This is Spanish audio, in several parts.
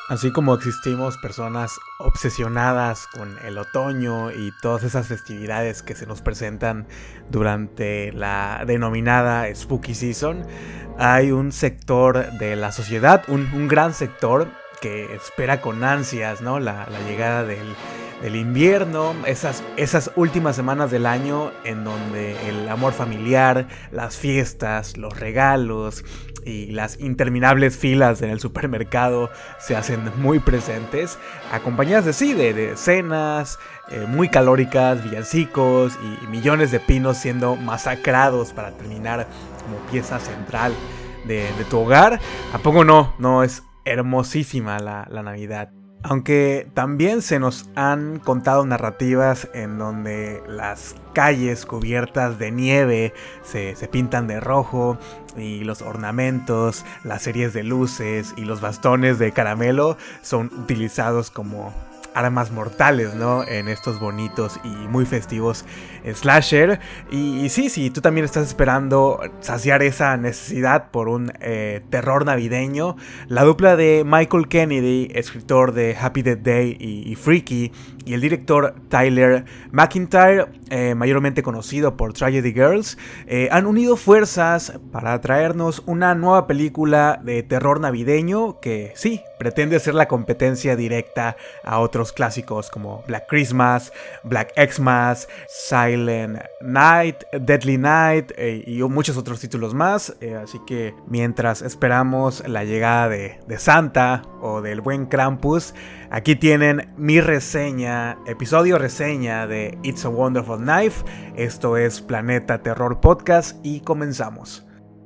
Así como existimos personas obsesionadas con el otoño y todas esas festividades que se nos presentan durante la denominada Spooky Season, hay un sector de la sociedad, un gran sector que espera con ansias, ¿no? la llegada del invierno, esas últimas semanas del año en donde el amor familiar, las fiestas, los regalos y las interminables filas en el supermercado se hacen muy presentes, acompañadas de cenas muy calóricas, villancicos y millones de pinos siendo masacrados para terminar como pieza central de tu hogar. ¿A poco no es hermosísima la Navidad? Aunque también se nos han contado narrativas en donde las calles cubiertas de nieve se pintan de rojo y los ornamentos, las series de luces y los bastones de caramelo son utilizados como armas mortales, ¿no? En estos bonitos y muy festivos slasher. Y sí, tú también estás esperando saciar esa necesidad por un terror navideño, la dupla de Michael Kennedy, escritor de Happy Death Day y Freaky, y el director Tyler McIntyre, mayormente conocido por Tragedy Girls, han unido fuerzas para traernos una nueva película de terror navideño que sí, pretende ser la competencia directa a otros clásicos como Black Christmas, Black Xmas, Silent Night, Deadly Night y muchos otros títulos más. Así que mientras esperamos la llegada de Santa o del buen Krampus, aquí tienen mi reseña, episodio reseña de It's a Wonderful Knife. Esto es Planeta Terror Podcast y comenzamos.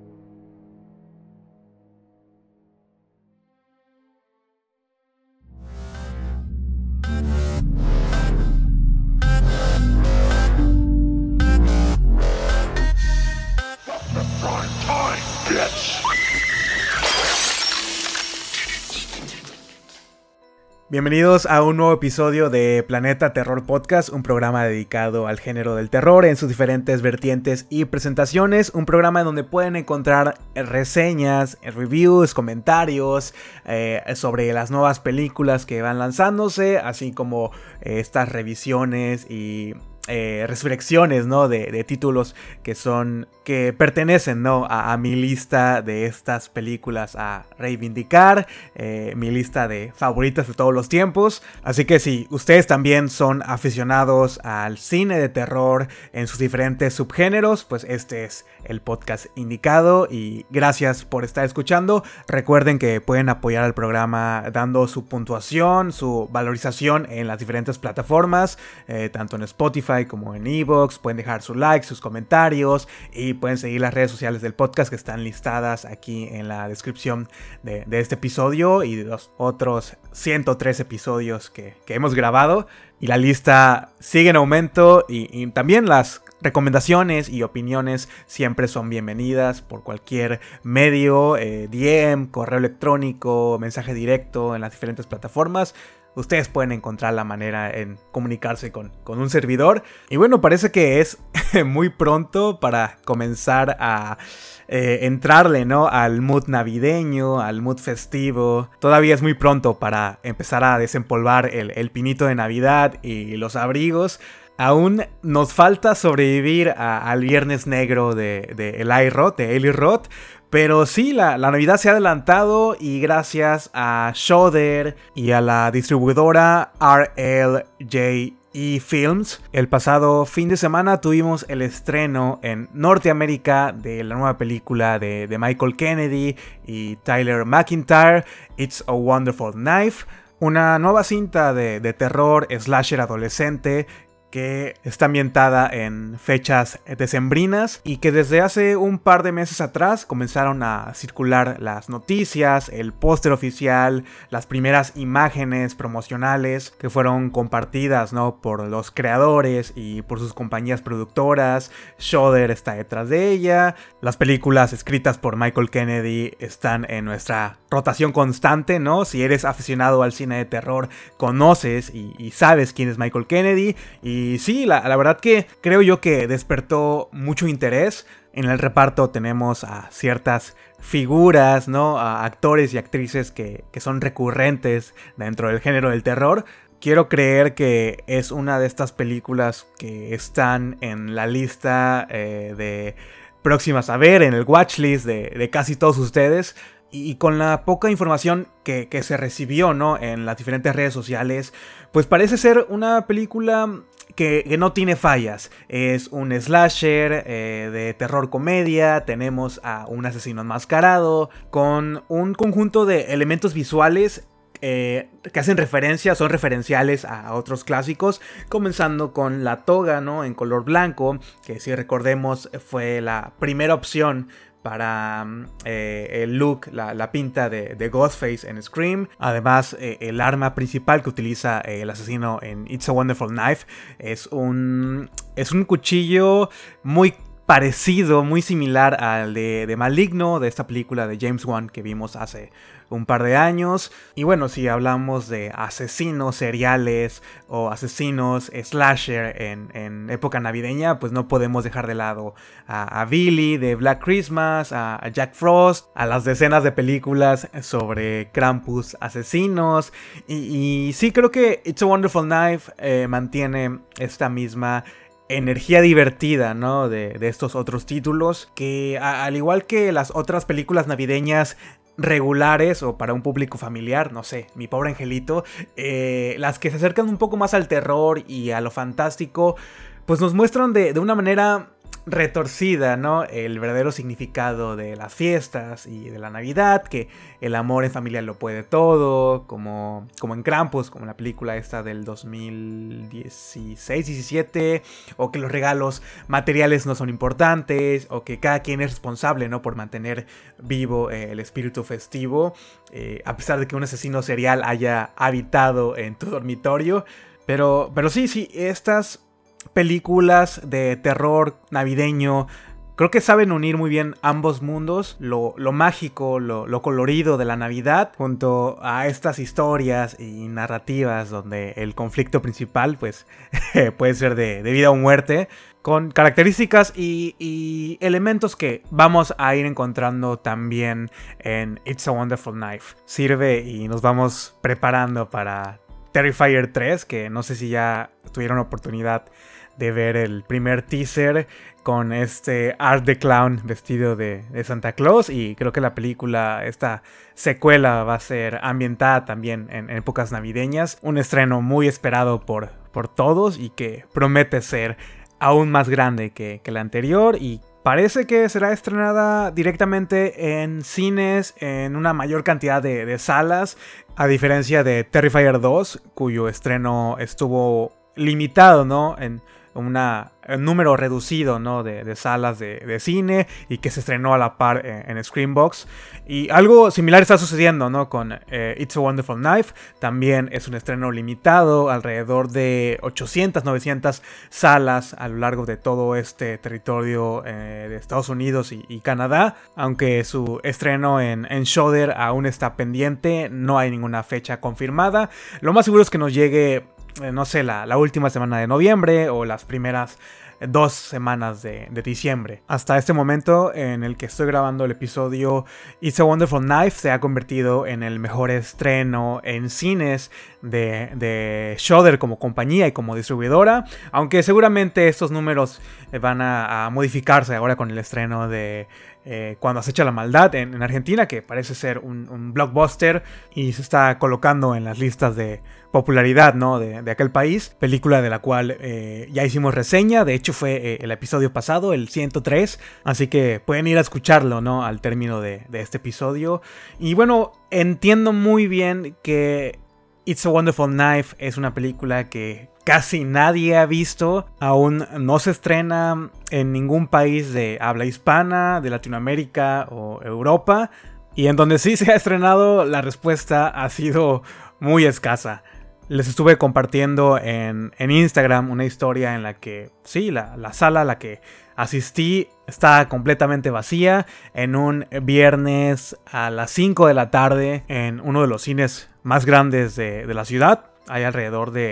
Bienvenidos a un nuevo episodio de Planeta Terror Podcast, un programa dedicado al género del terror en sus diferentes vertientes y presentaciones, un programa en donde pueden encontrar reseñas, reviews, comentarios sobre las nuevas películas que van lanzándose, así como estas revisiones y resurrecciones, ¿no? de títulos que pertenecen, ¿no? a mi lista de estas películas a reivindicar, mi lista de favoritas de todos los tiempos. Así que si ustedes también son aficionados al cine de terror en sus diferentes subgéneros, pues este es el podcast indicado y gracias por estar escuchando. Recuerden que pueden apoyar al programa dando su puntuación, su valorización en las diferentes plataformas, tanto en Spotify como en iVoox. Pueden dejar su like, sus comentarios y pueden seguir las redes sociales del podcast que están listadas aquí en la descripción de este episodio y de los otros 103 episodios que hemos grabado. Y la lista sigue en aumento y también las recomendaciones y opiniones siempre son bienvenidas por cualquier medio, DM, correo electrónico, mensaje directo en las diferentes plataformas. Ustedes pueden encontrar la manera en comunicarse con un servidor. Y bueno, parece que es muy pronto para comenzar a entrarle, ¿no? al mood navideño, al mood festivo. Todavía es muy pronto para empezar a desempolvar el pinito de Navidad y los abrigos. Aún nos falta sobrevivir al Viernes Negro de Eli Roth. Pero sí, la Navidad se ha adelantado y gracias a Shudder y a la distribuidora RLJE Films, el pasado fin de semana tuvimos el estreno en Norteamérica de la nueva película de Michael Kennedy y Tyler McIntyre, It's a Wonderful Knife, una nueva cinta de terror slasher adolescente que está ambientada en fechas decembrinas y que desde hace un par de meses atrás comenzaron a circular las noticias, el póster oficial, las primeras imágenes promocionales que fueron compartidas, ¿no? por los creadores y por sus compañías productoras. Shudder está detrás de ella. Las películas escritas por Michael Kennedy están en nuestra rotación constante, ¿no? Si eres aficionado al cine de terror, conoces y sabes quién es Michael Kennedy. Y Y sí, la verdad que creo yo que despertó mucho interés. En el reparto tenemos a ciertas figuras, ¿no? A actores y actrices que son recurrentes dentro del género del terror. Quiero creer que es una de estas películas que están en la lista de próximas a ver, en el watchlist de casi todos ustedes. Y con la poca información que se recibió, ¿no? En las diferentes redes sociales, pues parece ser una película que no tiene fallas. Es un slasher de terror comedia. Tenemos a un asesino enmascarado con un conjunto de elementos visuales que hacen referencia, son referenciales a otros clásicos, comenzando con la toga, ¿no? En color blanco, que si recordemos fue la primera opción para el look, la pinta de Ghostface en Scream. Además, el arma principal que utiliza el asesino en It's a Wonderful Knife es un cuchillo muy parecido, muy similar al de Maligno, de esta película de James Wan que vimos hace un par de años. Y bueno, si hablamos de asesinos seriales o asesinos slasher en época navideña, pues no podemos dejar de lado a Billy de Black Christmas, a Jack Frost, a las decenas de películas sobre Krampus asesinos. Y sí, creo que It's a Wonderful Knife mantiene esta misma energía divertida, ¿no? De estos otros títulos que, al igual que las otras películas navideñas regulares o para un público familiar, no sé, Mi Pobre Angelito, las que se acercan un poco más al terror y a lo fantástico, pues nos muestran de una manera retorcida, ¿no? El verdadero significado de las fiestas y de la Navidad, que el amor en familia lo puede todo, como en Krampus, como en la película esta del 2016-17, o que los regalos materiales no son importantes, o que cada quien es responsable, ¿no? Por mantener vivo el espíritu festivo, a pesar de que un asesino serial haya habitado en tu dormitorio. Pero sí, estas películas de terror navideño creo que saben unir muy bien ambos mundos, lo mágico, lo colorido de la Navidad, junto a estas historias y narrativas donde el conflicto principal pues puede ser de vida o muerte, con características y elementos que vamos a ir encontrando también en It's a Wonderful Knife. Sirve y nos vamos preparando para Terrifier 3, que no sé si ya tuvieron oportunidad de ver el primer teaser con este Art the Clown vestido de Santa Claus, y creo que la película, esta secuela, va a ser ambientada también en épocas navideñas, un estreno muy esperado por todos y que promete ser aún más grande que la anterior, y parece que será estrenada directamente en cines en una mayor cantidad de salas, a diferencia de Terrifier 2, cuyo estreno estuvo limitado, ¿no? En un número reducido, ¿no? de salas de cine, y que se estrenó a la par en Screambox. Y algo similar está sucediendo, ¿no? Con It's a Wonderful Knife. También es un estreno limitado, alrededor de 800, 900 salas a lo largo de todo este territorio de Estados Unidos y Canadá. Aunque su estreno en Shudder aún está pendiente, no hay ninguna fecha confirmada. Lo más seguro es que nos llegue, no sé, la última semana de noviembre o las primeras 2 semanas de diciembre. Hasta este momento en el que estoy grabando el episodio, It's a Wonderful Knife se ha convertido en el mejor estreno en cines de Shudder como compañía y como distribuidora, aunque seguramente estos números van a modificarse ahora con el estreno de Cuando acecha la maldad en Argentina, que parece ser un blockbuster y se está colocando en las listas de popularidad, ¿no? de aquel país, película de la cual ya hicimos reseña. De hecho fue el episodio pasado, el 103, así que pueden ir a escucharlo, ¿no? Al término de este episodio. Y bueno, entiendo muy bien que It's a Wonderful Knife es una película que casi nadie ha visto, aún no se estrena en ningún país de habla hispana, de Latinoamérica o Europa, y en donde sí se ha estrenado, la respuesta ha sido muy escasa. Les estuve compartiendo en Instagram una historia en la que, sí, la sala a la que asistí está completamente vacía, en un viernes a las 5 de la tarde, en uno de los cines más grandes de la ciudad. Hay alrededor de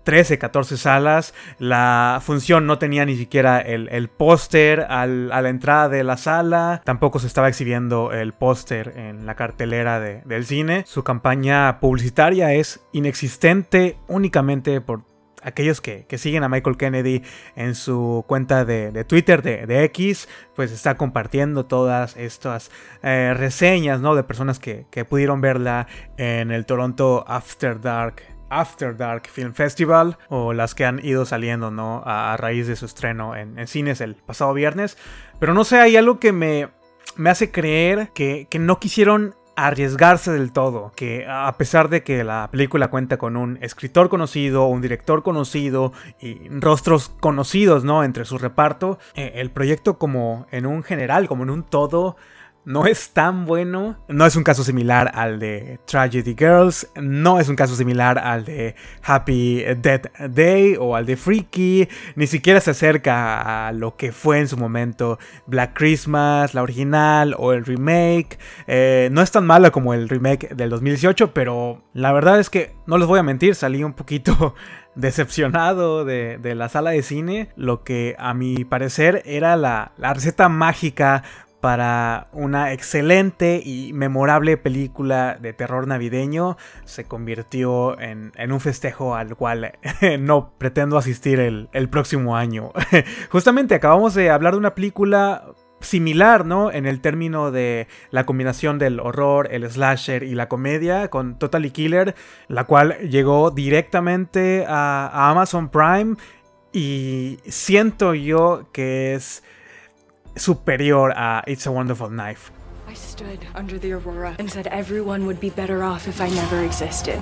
13, 14 salas. La función no tenía ni siquiera el póster a la entrada de la sala. Tampoco se estaba exhibiendo el póster en la cartelera del cine. Su campaña publicitaria es inexistente únicamente por aquellos que siguen a Michael Kennedy en su cuenta de Twitter, de X, pues está compartiendo todas estas reseñas, ¿no? De personas que pudieron verla en el Toronto After Dark Film Festival, o las que han ido saliendo, ¿no? A raíz de su estreno en cines el pasado viernes. Pero no sé, hay algo que me hace creer que no quisieron arriesgarse del todo, que a pesar de que la película cuenta con un escritor conocido, un director conocido y rostros conocidos, ¿no? Entre su reparto, el proyecto como en un general, como en un todo, no es tan bueno. No es un caso similar al de Tragedy Girls, no es un caso similar al de Happy Death Day o al de Freaky, ni siquiera se acerca a lo que fue en su momento Black Christmas, la original, o el remake. No es tan mala como el remake del 2018, pero la verdad es que, no les voy a mentir, salí un poquito decepcionado de la sala de cine. Lo que a mi parecer era la receta mágica para una excelente y memorable película de terror navideño se convirtió en un festejo al cual no pretendo asistir el próximo año. Justamente acabamos de hablar de una película similar, ¿no? En el término de la combinación del horror, el slasher y la comedia, con Totally Killer, la cual llegó directamente a Amazon Prime, y siento yo que es superior a It's a Wonderful Knife. I stood under the aurora and said everyone would be better off if I never existed.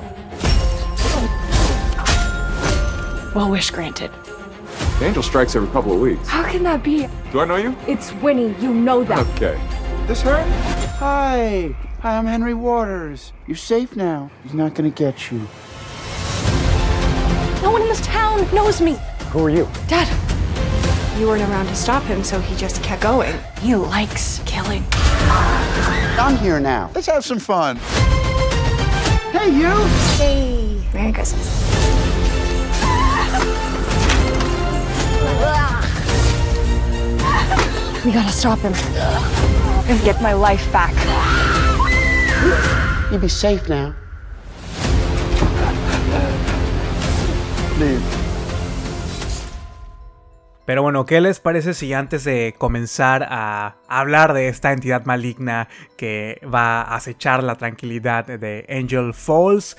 Well, wish granted. The angel strikes every couple of weeks. How can that be? Do I know you? It's Winnie, you know that. Okay. This her? Hi, I'm Henry Waters. You're safe now. He's not gonna get you. No one in this town knows me. Who are you? Dad. You weren't around to stop him, so he just kept going. He likes killing. I'm here now. Let's have some fun. Hey, you! Hey, Merry Christmas. We gotta stop him and get my life back. You'll be safe now. Leave. Pero bueno, ¿qué les parece si antes de comenzar a hablar de esta entidad maligna que va a acechar la tranquilidad de Angel Falls,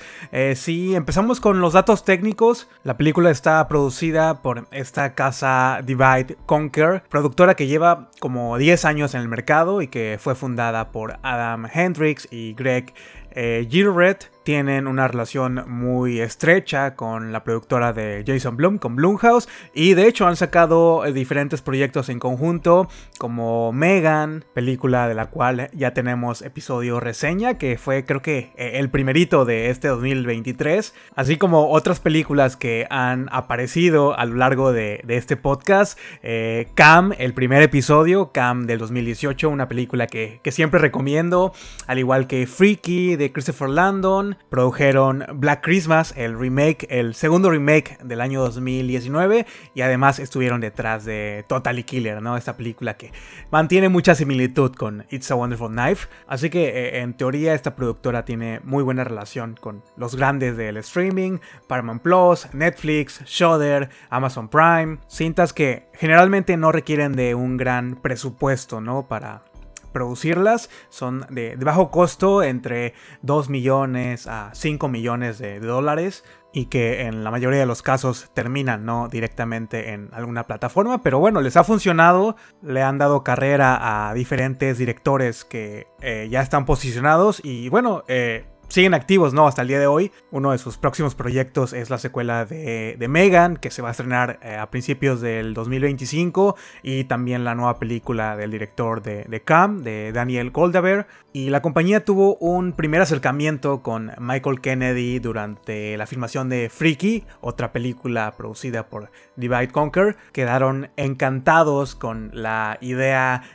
si empezamos con los datos técnicos? La película está producida por esta casa Divide Conquer, productora que lleva como 10 años en el mercado y que fue fundada por Adam Hendricks y Greg Gilbert. Tienen una relación muy estrecha con la productora de Jason Blum, con Blumhouse, y de hecho han sacado diferentes proyectos en conjunto, como Megan, película de la cual ya tenemos episodio reseña, que fue creo que el primerito de este 2023, así como otras películas que han aparecido a lo largo de este podcast. Cam, el primer episodio, Cam del 2018, una película que siempre recomiendo, al igual que Freaky de Christopher Landon. Produjeron Black Christmas, el remake, el segundo remake del año 2019, y además estuvieron detrás de Totally Killer, ¿no? Esta película que mantiene mucha similitud con It's a Wonderful Knife, así que en teoría esta productora tiene muy buena relación con los grandes del streaming, Paramount Plus, Netflix, Shudder, Amazon Prime, cintas que generalmente no requieren de un gran presupuesto, ¿no? Para producirlas, son de bajo costo, entre 2 millones a 5 millones de dólares, y que en la mayoría de los casos terminan, ¿no? Directamente en alguna plataforma. Pero bueno, les ha funcionado, le han dado carrera a diferentes directores que ya están posicionados, y bueno, siguen activos, ¿no? Hasta el día de hoy. Uno de sus próximos proyectos es la secuela de Megan, que se va a estrenar a principios del 2025, y también la nueva película del director de Cam, de Daniel Goldaber. Y la compañía tuvo un primer acercamiento con Michael Kennedy durante la filmación de Freaky, otra película producida por Divide Conquer. Quedaron encantados con la idea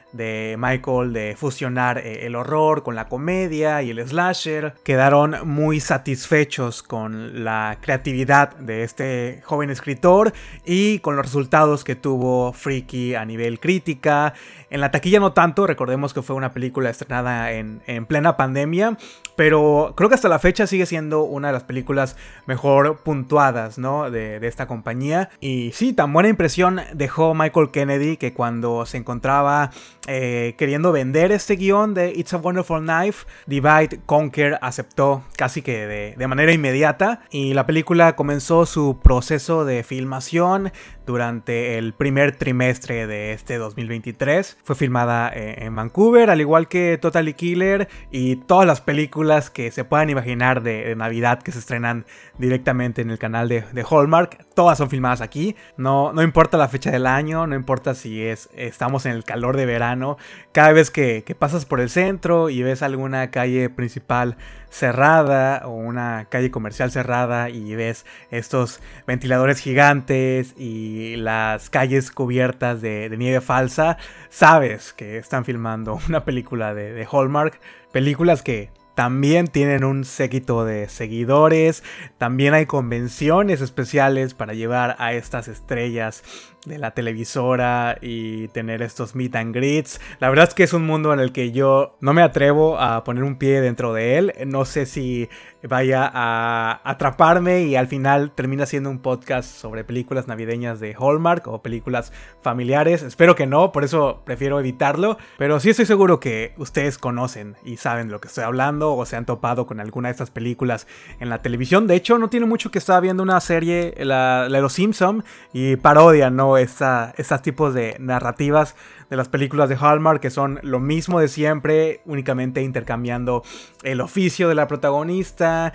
de Michael de fusionar el horror con la comedia y el slasher. Quedaron muy satisfechos con la creatividad de este joven escritor y con los resultados que tuvo Freaky a nivel crítica. En la taquilla no tanto, recordemos que fue una película estrenada en plena pandemia, pero creo que hasta la fecha sigue siendo una de las películas mejor puntuadas, ¿no? de esta compañía. Y sí, tan buena impresión dejó Michael Kennedy que cuando se encontraba queriendo vender este guión de It's a Wonderful Knife, Divide Conquer aceptó casi que de manera inmediata, y la película comenzó su proceso de filmación durante el primer trimestre de este 2023. Fue filmada en Vancouver, al igual que Totally Killer y todas las películas que se puedan imaginar de Navidad que se estrenan directamente en el canal de Hallmark. Todas son filmadas aquí. No importa la fecha del año, no importa si estamos en el calor de verano. Cada vez que pasas por el centro y ves alguna calle principal cerrada o una calle comercial cerrada y ves estos ventiladores gigantes y las calles cubiertas de nieve falsa, sabes que están filmando una película de Hallmark. Películas que también tienen un séquito de seguidores. También hay convenciones especiales para llevar a estas estrellas de la televisora y tener estos meet and greets. La verdad es que es un mundo en el que yo no me atrevo a poner un pie dentro de él. No sé si vaya a atraparme y al final termina siendo un podcast sobre películas navideñas de Hallmark o películas familiares. Espero que no, por eso prefiero evitarlo. Pero sí estoy seguro que ustedes conocen y saben de lo que estoy hablando o se han topado con alguna de estas películas en la televisión. De hecho, no tiene mucho que estaba viendo una serie, la de Los Simpson, y parodia, ¿no? Estos tipos de narrativas de las películas de Hallmark, que son lo mismo de siempre, únicamente intercambiando el oficio de la protagonista,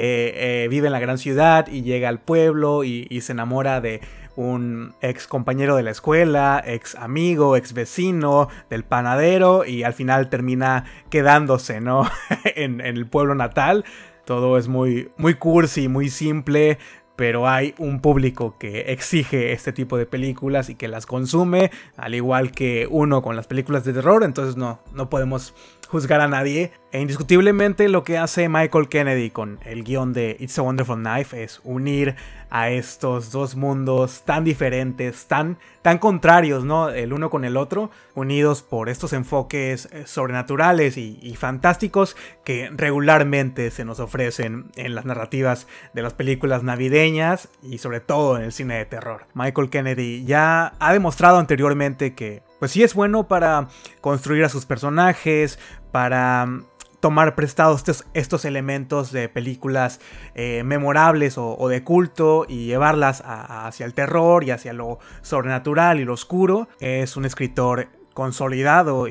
que vive en la gran ciudad y llega al pueblo y se enamora de un ex compañero de la escuela, ex amigo, ex vecino del panadero, y al final termina quedándose, ¿no? en el pueblo natal. Todo es muy, muy cursi, muy simple, pero hay un público que exige este tipo de películas y que las consume, al igual que uno con las películas de terror. Entonces no podemos juzgar a nadie. E indiscutiblemente lo que hace Michael Kennedy con el guión de It's a Wonderful Knife es unir a estos dos mundos tan diferentes, tan contrarios, ¿no? El uno con el otro, unidos por estos enfoques sobrenaturales y fantásticos que regularmente se nos ofrecen en las narrativas de las películas navideñas y sobre todo en el cine de terror. Michael Kennedy ya ha demostrado anteriormente que pues sí es bueno para construir a sus personajes, para tomar prestados estos elementos de películas memorables o de culto y llevarlas hacia el terror y hacia lo sobrenatural y lo oscuro. Es un escritor consolidado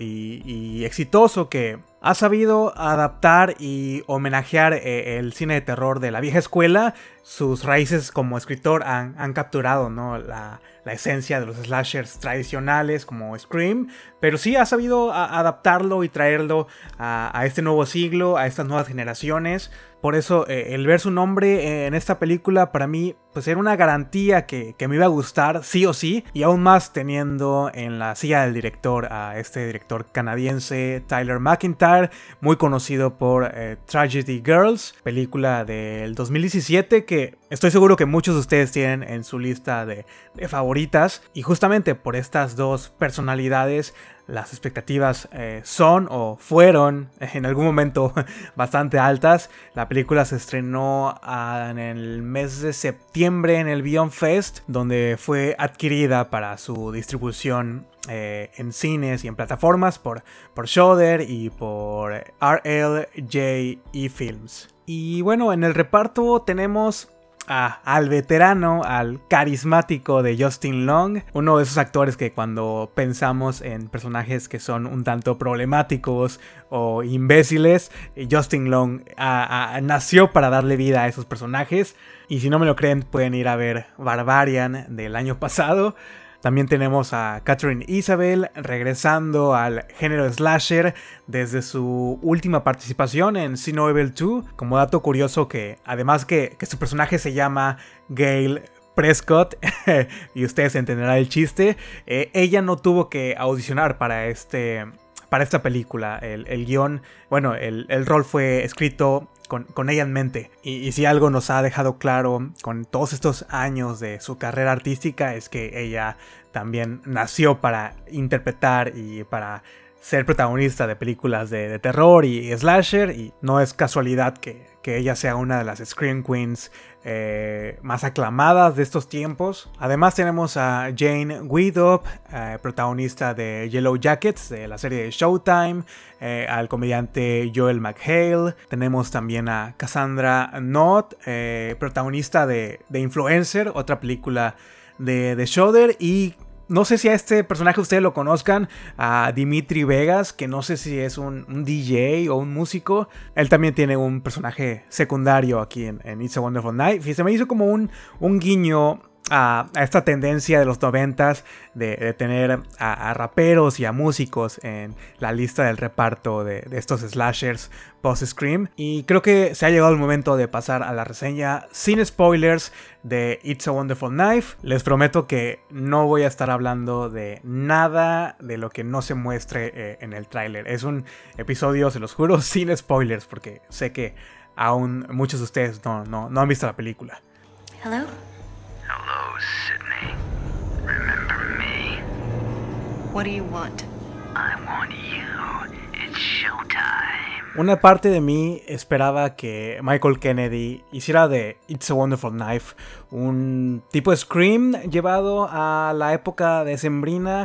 y exitoso que ha sabido adaptar y homenajear el cine de terror de la vieja escuela. Sus raíces como escritor han capturado, ¿no? la esencia de los slashers tradicionales como Scream, pero sí ha sabido adaptarlo y traerlo a este nuevo siglo, a estas nuevas generaciones. Por eso el ver su nombre en esta película para mí pues era una garantía que me iba a gustar sí o sí, y aún más teniendo en la silla del director a este director canadiense Tyler McIntyre, muy conocido por Tragedy Girls, película del 2017 que estoy seguro que muchos de ustedes tienen en su lista de favoritas, y justamente por estas dos personalidades las expectativas son o fueron en algún momento bastante altas. La película se estrenó en el mes de septiembre en el Beyond Fest, donde fue adquirida para su distribución en cines y en plataformas por Shudder y por RLJE Films. Y bueno, en el reparto tenemos al veterano, al carismático de Justin Long, uno de esos actores que cuando pensamos en personajes que son un tanto problemáticos o imbéciles, Justin Long nació para darle vida a esos personajes. Y si no me lo creen, pueden ir a ver Barbarian del año pasado. También tenemos a Katharine Isabelle regresando al género slasher desde su última participación en See No Evil 2. Como dato curioso, que además que su personaje se llama Gail Prescott, y ustedes entenderán el chiste. Ella no tuvo que audicionar para esta película. El guión, bueno, el rol fue escrito con ella en mente. Y si algo nos ha dejado claro con todos estos años de su carrera artística es que ella también nació para interpretar y para ser protagonista de películas de terror y slasher, y no es casualidad que ella sea una de las Scream Queens más aclamadas de estos tiempos. Además tenemos a Jane Widdop, protagonista de Yellow Jackets, de la serie de Showtime, al comediante Joel McHale. Tenemos también a Cassandra Knott, protagonista de Influencer, otra película de Shudder, y no sé si a este personaje ustedes lo conozcan, a Dimitri Vegas, que no sé si es un DJ o un músico. Él también tiene un personaje secundario aquí en It's a Wonderful Night. Y se me hizo como un guiño a esta tendencia de los 90s de tener a raperos y a músicos en la lista del reparto de estos slashers post-Scream. Y creo que se ha llegado el momento de pasar a la reseña sin spoilers de It's a Wonderful Knife. Les prometo que no voy a estar hablando de nada de lo que no se muestre en el tráiler. Es un episodio, se los juro, sin spoilers, porque sé que aún muchos de ustedes no han visto la película. Hello? Hello, Sydney. Remember me? What do you want? I want you. It's showtime. Una parte de mí esperaba que Michael Kennedy hiciera de It's a Wonderful Knife un tipo de Scream llevado a la época decembrina.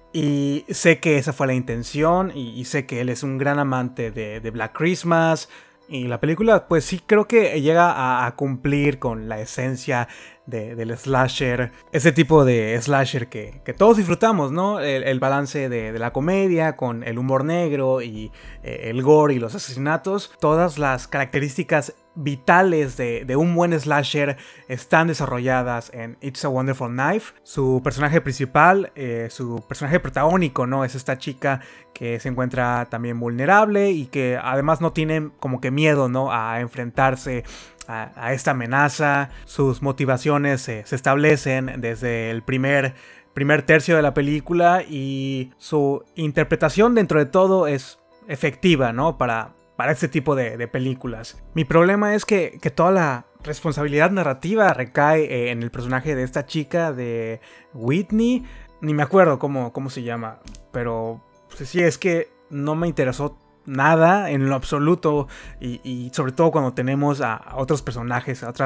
Y sé que esa fue la intención, y sé que él es un gran amante de Black Christmas. Y la película, pues sí, creo que llega a cumplir con la esencia del slasher. Ese tipo de slasher que todos disfrutamos, ¿no? El balance de la comedia con el humor negro y el gore y los asesinatos. Todas las características vitales de un buen slasher están desarrolladas en It's a Wonderful Knife. Su personaje principal, su personaje protagónico, ¿no? Es esta chica que se encuentra también vulnerable y que además no tiene como que miedo, ¿no? A enfrentarse a esta amenaza. Sus motivaciones se establecen desde el primer tercio de la película, y su interpretación dentro de todo es efectiva, ¿no? Para este tipo de películas. Mi problema es que toda la responsabilidad narrativa recae en el personaje de esta chica, de Whitney. Ni me acuerdo cómo se llama, pero pues sí, es que no me interesó nada en lo absoluto, y sobre todo cuando tenemos a otros personajes, a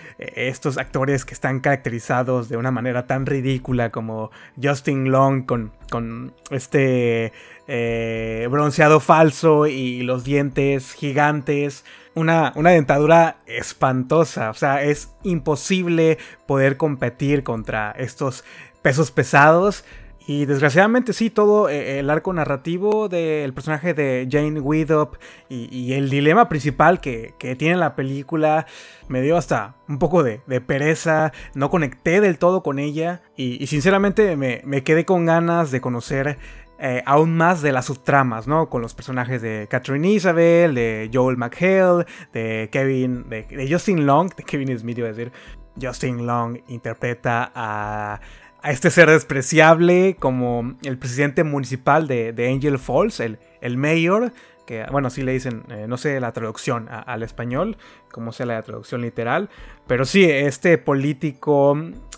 estos actores que están caracterizados de una manera tan ridícula como Justin Long con este bronceado falso y los dientes gigantes, una dentadura espantosa. O sea, es imposible poder competir contra estos pesos pesados. Y desgraciadamente sí, todo el arco narrativo del personaje de Jane Widdop y el dilema principal que tiene la película me dio hasta un poco de pereza. No conecté del todo con ella, y sinceramente me quedé con ganas de conocer aún más de las subtramas, ¿no? Con los personajes de Katherine Isabelle, de Joel McHale, de Kevin, de Justin Long, de Kevin Smith, iba a decir. Justin Long interpreta a este ser despreciable como el presidente municipal de Angel Falls, el mayor, que bueno, sí le dicen, no sé la traducción al español, como sea la traducción literal, pero sí, este político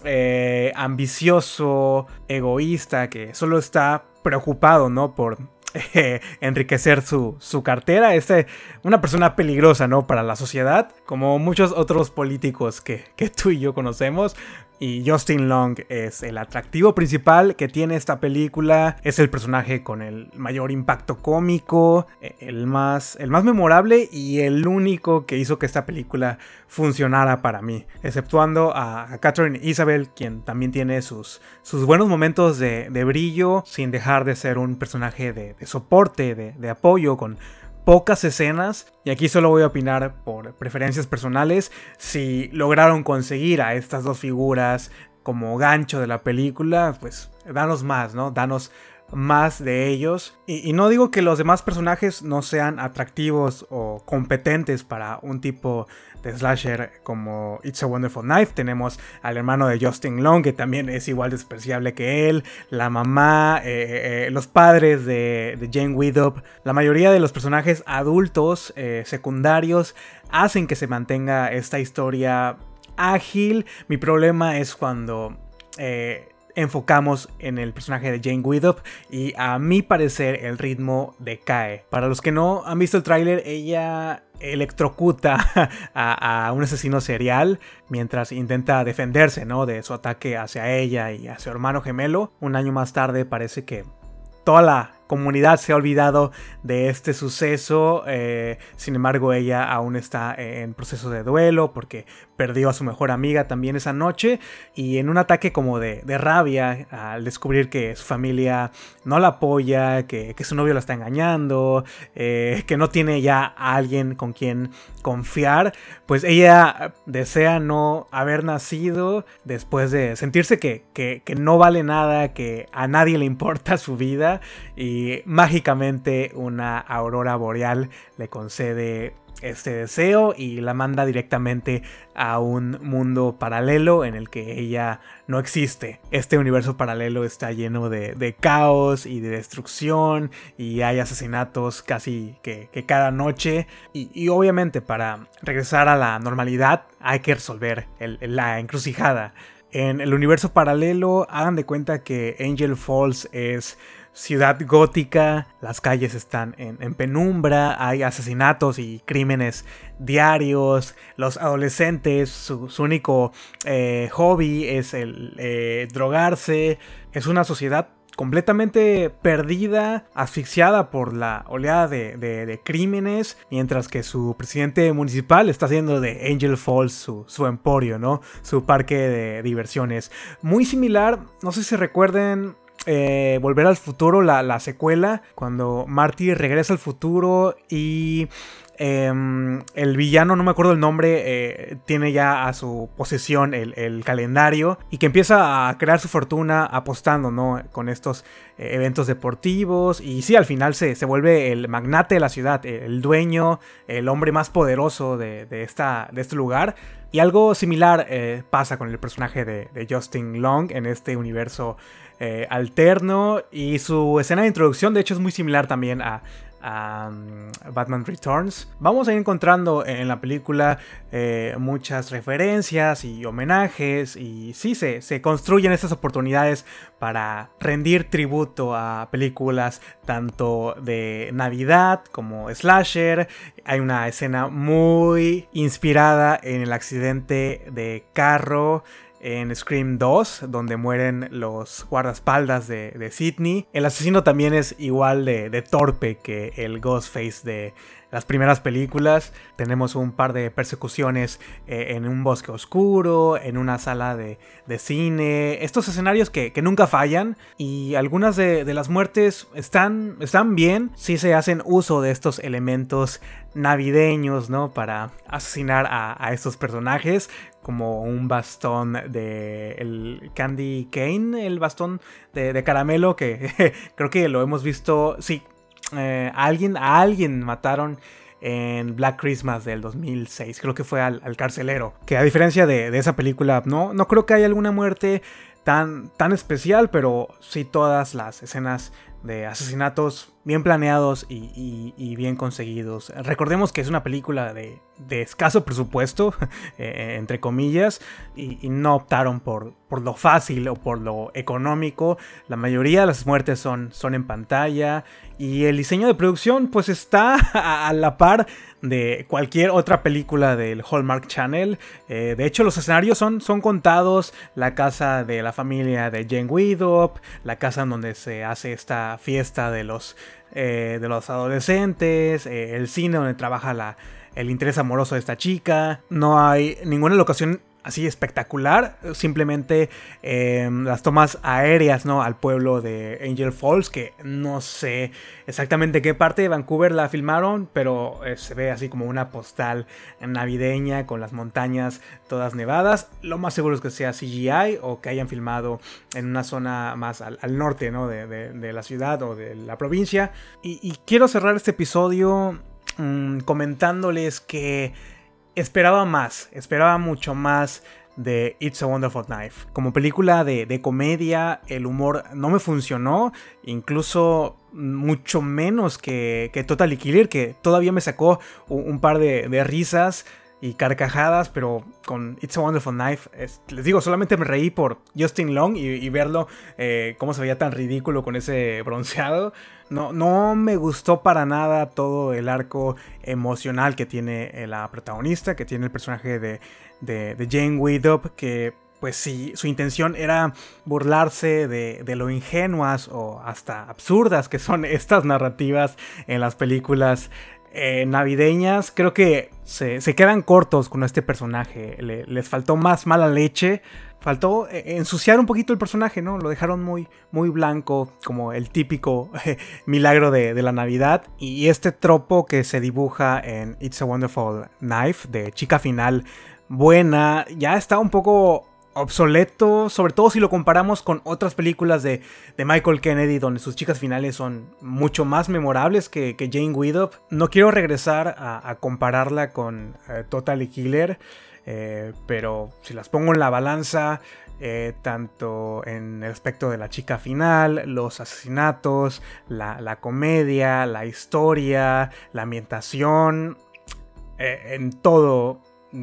ambicioso, egoísta, que solo está preocupado, ¿no? Por enriquecer su cartera. Una persona peligrosa, ¿no? Para la sociedad, como muchos otros políticos que tú y yo conocemos. Y Justin Long es el atractivo principal que tiene esta película. Es el personaje con el mayor impacto cómico, el más memorable, y el único que hizo que esta película funcionara para mí, exceptuando a Katherine Isabelle, quien también tiene sus buenos momentos de brillo, sin dejar de ser un personaje de soporte, de apoyo, con pocas escenas. Y aquí solo voy a opinar por preferencias personales. Si lograron conseguir a estas dos figuras como gancho de la película, pues danos más, ¿no? Danos más de ellos. Y no digo que los demás personajes no sean atractivos o competentes para un tipo de slasher como It's a Wonderful Knife. Tenemos al hermano de Justin Long, que también es igual despreciable que él, la mamá, los padres de Jane Widdop. La mayoría de los personajes adultos secundarios hacen que se mantenga esta historia ágil. Mi problema es cuando enfocamos en el personaje de Jane Widdop y a mi parecer el ritmo decae. Para los que no han visto el tráiler, ella electrocuta a un asesino serial mientras intenta defenderse, ¿no?, de su ataque hacia ella y a su hermano gemelo. Un año más tarde parece que toda la comunidad se ha olvidado de este suceso. Sin embargo, ella aún está en proceso de duelo porque perdió a su mejor amiga también esa noche, y en un ataque como de rabia al descubrir que su familia no la apoya, que su novio la está engañando, que no tiene ya a alguien con quien confiar, pues ella desea no haber nacido después de sentirse que no vale nada, que a nadie le importa su vida, y mágicamente una aurora boreal le concede este deseo y la manda directamente a un mundo paralelo en el que ella no existe. Este universo paralelo está lleno de caos y de destrucción, y hay asesinatos casi que cada noche, y obviamente para regresar a la normalidad hay que resolver la encrucijada. En el universo paralelo, hagan de cuenta que Angel Falls es ciudad gótica, las calles están en penumbra, hay asesinatos y crímenes diarios, los adolescentes, su único hobby es el drogarse. Es una sociedad completamente perdida, asfixiada por la oleada de crímenes, mientras que su presidente municipal está haciendo de Angel Falls su emporio, ¿no?, su parque de diversiones. Muy similar, no sé si recuerden Volver al Futuro, la secuela, cuando Marty regresa al futuro y el villano, no me acuerdo el nombre, tiene ya a su posesión el calendario, y que empieza a crear su fortuna apostando, ¿no?, con estos eventos deportivos. Y sí, al final se vuelve el magnate de la ciudad, el dueño, el hombre más poderoso de este lugar. Y algo similar pasa con el personaje de Justin Long en este universo alterno, y su escena de introducción de hecho es muy similar también a Batman Returns. Vamos a ir encontrando en la película muchas referencias y homenajes, y sí, se construyen estas oportunidades para rendir tributo a películas tanto de Navidad como slasher. Hay una escena muy inspirada en el accidente de carro en Scream 2, donde mueren los guardaespaldas de Sidney. El asesino también es igual de torpe que el Ghostface de las primeras películas. Tenemos un par de persecuciones en un bosque oscuro, en una sala de cine. Estos escenarios que nunca fallan, y algunas de las muertes están bien. Sí se hacen uso de estos elementos navideños, ¿no?, para asesinar a estos personajes, como un bastón de el Candy Cane, el bastón de caramelo, que creo que lo hemos visto. Sí, a alguien mataron en Black Christmas del 2006, creo que fue al carcelero, que a diferencia de esa película no creo que haya alguna muerte tan especial, pero sí todas las escenas de asesinatos bien planeados y bien conseguidos. Recordemos que es una película de escaso presupuesto, entre comillas, y no optaron por lo fácil o por lo económico. La mayoría de las muertes son en pantalla, y el diseño de producción pues está a la par de cualquier otra película del Hallmark Channel. De hecho, los escenarios son contados: la casa de la familia de Jane Widdop, la casa en donde se hace esta fiesta de los adolescentes, el cine donde trabaja el interés amoroso de esta chica. No hay ninguna locación así espectacular. Simplemente las tomas aéreas, ¿no? Al pueblo de Angel Falls, que no sé exactamente qué parte de Vancouver la filmaron, pero se ve así como una postal navideña con las montañas todas nevadas. Lo más seguro es que sea CGI o que hayan filmado en una zona más al norte, ¿no? de la ciudad o de la provincia. Y quiero cerrar este episodio comentándoles que esperaba mucho más de It's a Wonderful Knife. Como película de comedia, el humor no me funcionó, incluso mucho menos que Totally Killer, que todavía me sacó un par de risas y carcajadas, pero con It's a Wonderful Knife, les digo, solamente me reí por Justin Long y verlo cómo se veía tan ridículo con ese bronceado. No me gustó para nada todo el arco emocional que tiene la protagonista, que tiene el personaje de Jane Widdop, que pues sí, su intención era burlarse de lo ingenuas o hasta absurdas que son estas narrativas en las películas navideñas. Creo que se quedan cortos con este personaje. Les faltó más mala leche. Faltó ensuciar un poquito el personaje, ¿no? Lo dejaron muy, muy blanco, como el típico milagro de la Navidad. Y este tropo que se dibuja en It's a Wonderful Knife, de chica final buena, ya está un poco obsoleto, sobre todo si lo comparamos con otras películas de Michael Kennedy, donde sus chicas finales son mucho más memorables que Jane Widdop. No quiero regresar a compararla con Totally Killer, pero si las pongo en la balanza, tanto en el aspecto de la chica final, los asesinatos, la comedia, la historia, la ambientación, en todo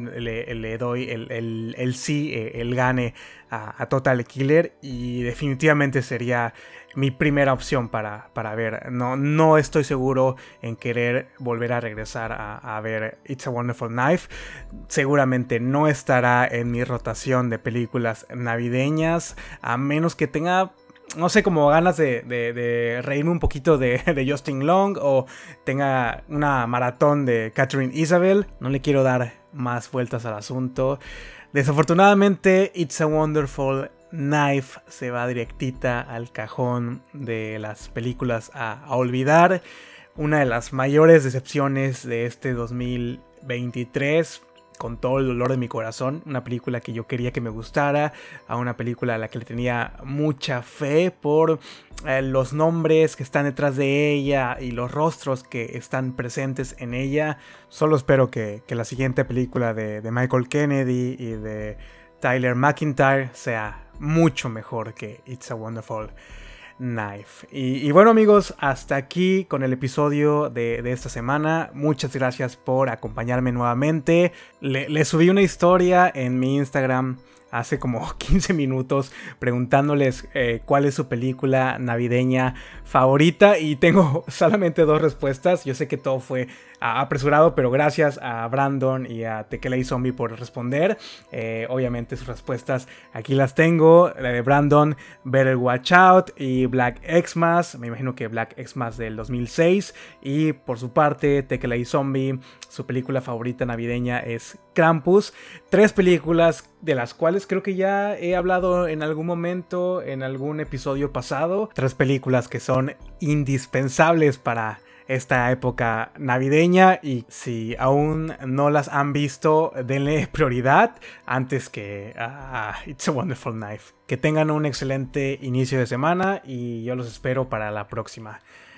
le doy el sí, el gane a Totally Killer, y definitivamente sería mi primera opción para ver. No estoy seguro en querer volver a regresar a ver It's a Wonderful Knife. Seguramente no estará en mi rotación de películas navideñas, a menos que tenga, no sé, como ganas de reírme un poquito de Justin Long, o tenga una maratón de Catherine Isabel. No le quiero dar más vueltas al asunto. Desafortunadamente, It's a Wonderful Knife se va directita al cajón de las películas a olvidar. Una de las mayores decepciones de este 2023, con todo el dolor de mi corazón. Una película que yo quería que me gustara, a una película a la que le tenía mucha fe por los nombres que están detrás de ella y los rostros que están presentes en ella. Solo espero que la siguiente película de Michael Kennedy y de Tyler McIntyre sea mucho mejor que It's a Wonderful Knife. Y bueno, amigos, hasta aquí con el episodio de esta semana. Muchas gracias por acompañarme nuevamente. Le subí una historia en mi Instagram hace como 15 minutos preguntándoles cuál es su película navideña favorita, y tengo solamente 2 respuestas. Yo sé que todo fue apresurado, pero gracias a Brandon y a Tequila y Zombie por responder. Obviamente sus respuestas aquí las tengo. La de Brandon, Better Watch Out y Black Xmas. Me imagino que Black Xmas del 2006. Y por su parte, Tequila y Zombie, su película favorita navideña es Krampus. 3 películas de las cuales creo que ya he hablado en algún momento, en algún episodio pasado. 3 películas que son indispensables para esta época navideña, y si aún no las han visto, denle prioridad antes que a It's a Wonderful Knife. Que tengan un excelente inicio de semana y yo los espero para la próxima.